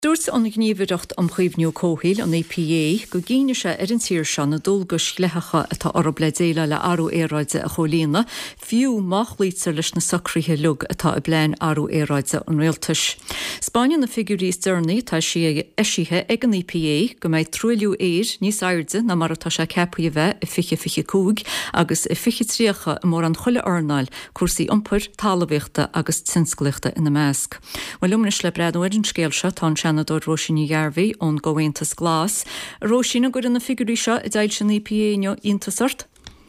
Dúirt an gníomhaireacht am chuomhnú cóthail an APA go gcíne se ar an tír se na dulgus leithacha atá orb le déile le arú éráide a cholína, fiú máchlítar leis na sacríthe lug atá i bléin arú éráide an réaltais. Spáine na figurí Sternaí tá si eisithe ag an APA go méid trúiliú éir níos airde na mar atá se cepaí bheith i fiche cúg agus i fiche tríocha mór an chuile ornáil cuasaí iompar talmhaíochta agus tinsclaíochta ina measc. Well lumnis le bread an scéal se tá Senador Róisín Ghearbhaí ón Gabhaontas Glas. Róisín, go na figurí seo i dtail sin APA neo iontasart?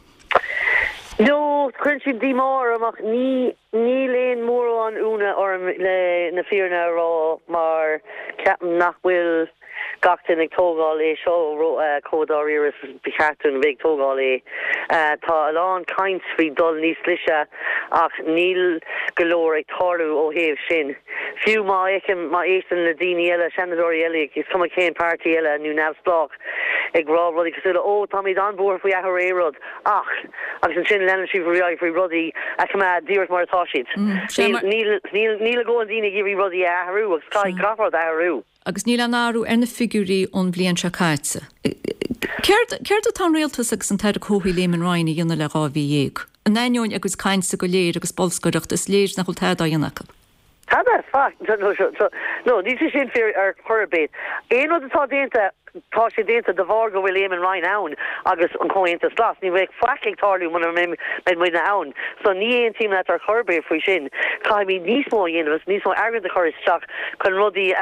No, chun sin dí mór amach ní léon mór an úna orm le na fíorna rá mar ceapan nach bhfuil gachtain ag tógáil é seo códáir iris bichartún bheith tógáil é. Tá aláin caint fao dul níos lise ach níl golóir ag tarú ó thaobh sin. Fiú má éistan le daoine eile senadóirí eile gus cuma céin pártaí eile nú neamhsplách ag rá rudí cosúla tá míid an bór faoi ahar éród ach agus an sin lenan si faoi rudí a cumá díirt mar atá siad. Níl a ggóin daoine gibhí rudí aharú agus cai grafard aharú. Agus níl an áú ar na figurí ón bblion se caite. Céir tá réaltas agus an teir cóthaí léman ráinna dhéanana le rá bhí dhéag. An éineoin agus cainte go léir agus bolscoireacht is léir nach chuil tead a dhéanacha. Tábeh fach no, ní sin fear ar chorabéid. Éon atá déanta tá sé déanta de bhar go bhfuil éman ráin ann agus an Comhaontas Glas ní bheith faic tarlú man muine ann. So ní éon tíim ar chorbéir faoi sin. Tá mí níos mó dhéanamh níos mó airgad a choristeach chun rudí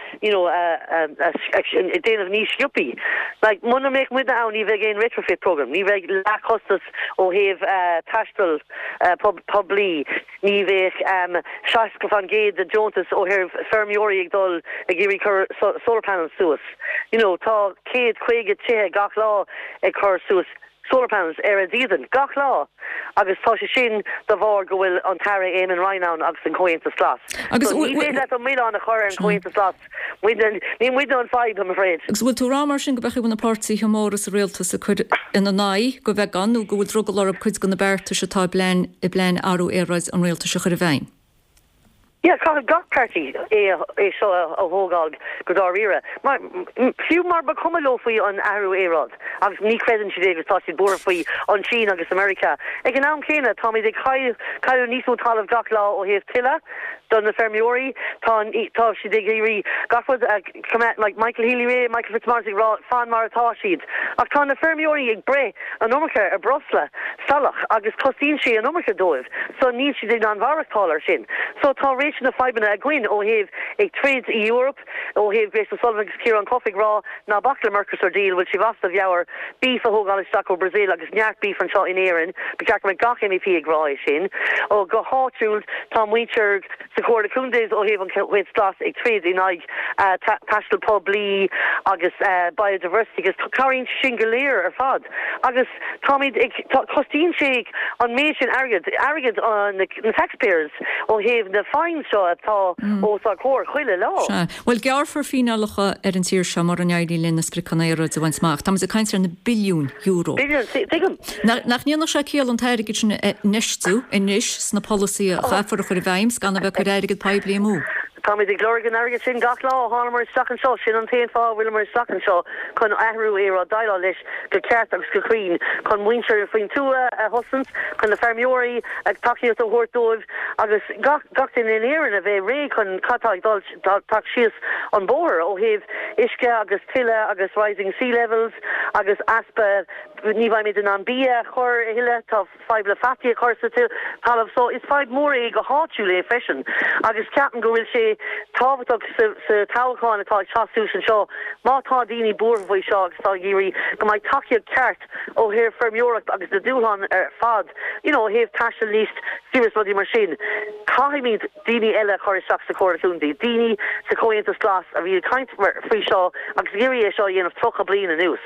déanamh níos siúpi. Like muna méid muine ann ní bheith géon retrofit program, ní bheith lechostas ó thaobh taistal poblí, ní bheith seaas go fan géad de Jonetas ó thir fermióí ag dul ag géirí chur solar panels suas. Tá céad chuige tithe gach lá ag chur suas solar panels ar a dían gach lá agus tá sé sin de bhar go bhfuil an tara éman reinán agus an Comhaontas Glas. Agus ní le an míán a chur an Comhaontas Glas. Ní muid an fáid am afraid. Agus bhfuil tú rámar sin go bheith bhna pártaí móras a réaltas a chud ina náid go bheith ganú go bhfuil drogad orb chuid go na beirta se tá i bléin arú éráid an réaltas se chur a bhain. Yeah, kind of got party so a hógáil go dáíire. Fiú mar ba cuma lo faoi an ahrú érad agus ní credan si David tá si bór faoi an Sín agus America. Ag an am céine tá id caiú níos ó talamh gach lá ó héamh tiile don na fermióí tá si géirí gafud like Michael Healy Ray, Michael Fitzmartin rá fan mar atá siad. Ach tá na fermióí ag bre an nómacha a brosla salach agus costín sé an nómacha dóibh. So níl si dé an bharachtálar sin. So tá rééis na fibena a gwyn ó hef ag trade i Europe ó hef Grace O'Sullivan agus Kieran Coffey rá na bakla Mercosur deal which she vasta viawer beef a hógáilisteach ó Brazil agus neart beef an seo in éireann beceach me gach MEP ag rá sin ó go háitiúil Tom Weacher sa cuairda cúndéis ó hef an chuid Glas ag trade in aig tastal poblí agus biodiversity agus carín sin go léir ar fad agus táid costín sé an méid sin agad an na taxpayers ó hef na fines seo atá ósá cór chuile lá. Well gearfar fínálacha ar an tír se mar an éirí linn na spricanéire a bhaintach. Tá a caiintear na billiún euro. Nach níonach sé céal an teirigid sin neistú inis sna policy a chafar chuir bhaims gan a bheith chuir airigid paibli mú. Tommy the Glorian Arrogant sin gach lá hána mar stacan seo sin an taon fá bhfuil mar stacan seo chun ahrú éra daile leis go ceart agus go chuoin chun muintear faoin tú a hosant chun na fermióí ag takeíocht ó thuirtóibh agus gachtain in éireann a bheith ré chun catá ag tak sios an bór ó heh isce agus tiile agus rising sea levels agus aspa ní bhaid in an bia chur hiile tá feib le fatí a chusa til talamh so is feib mór go háitiú le fashion agus ceapan go bhfuil sé tábhaach sa táhaáin atá teasú an seo mátá daoine búrmhaí seo agus tá géirí go mbeidh takeíocht ceart ó hir fermióracht agus na dúlan ar fad heh taiiste líst siras rudí mar sin caiimid daoine eile choristeach sa cuairúndaí daoine sa Comhaontas Glas a bhí caiint faoi seo agus géirí é seo dhéanamh trocha bliana nús.